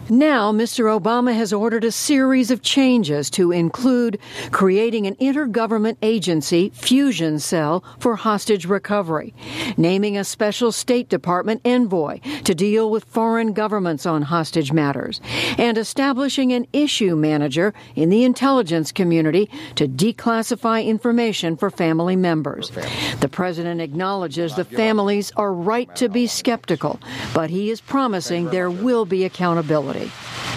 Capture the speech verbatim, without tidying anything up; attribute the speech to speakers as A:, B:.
A: Now, Mister Obama has ordered a series of changes to include creating an intergovernment agency fusion cell for hostage recovery, naming a special State Department envoy to deal with foreign governments on hostage matters, and establishing an issue manager in the intelligence community to declassify information for family members. The president acknowledges the families are right to be skeptical, but he is promising there will be accountability.